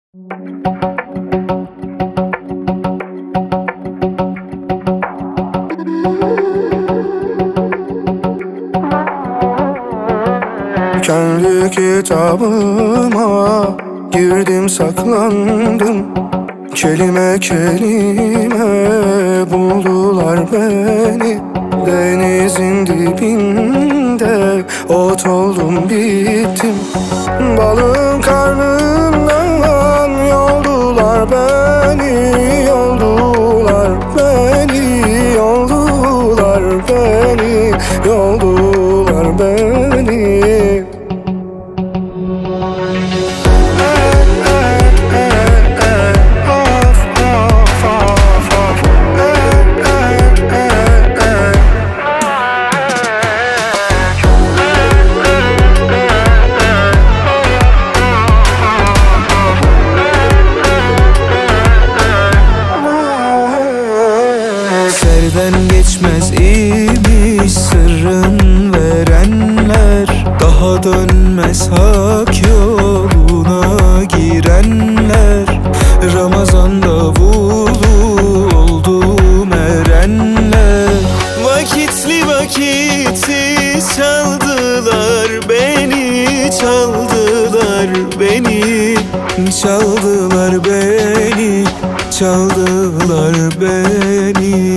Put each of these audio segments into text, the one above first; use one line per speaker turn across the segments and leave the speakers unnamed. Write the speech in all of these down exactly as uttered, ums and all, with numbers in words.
Kendi kitabıma girdim saklandım, kelime kelime buldular beni. Denizin dibinde ot oldum bittim, balığın karnından yoldular beni, yoldular beni, yoldular beni, yoldular beni.
Serden geçmez imiş sırrın verenler, daha dönmez hak yoluna girenler. Ramazan davulu oldum erenler. Vakitli vakitsiz çaldılar beni, çaldılar beni, çaldılar beni, çaldılar beni.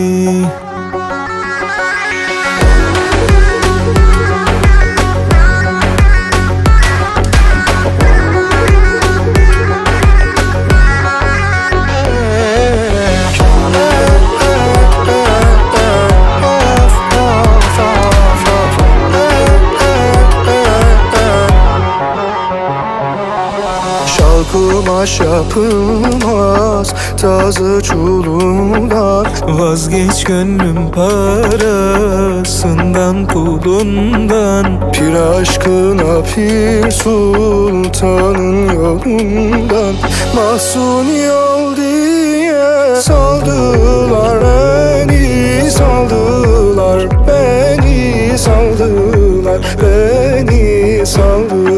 Kumaş yapılmaz tazı çulundan,
vazgeç gönlüm parasından pulundan.
Pir aşkına pir sultanın yolundan. Mahsuni yol diye saldılar beni, saldılar beni, saldılar beni, saldılar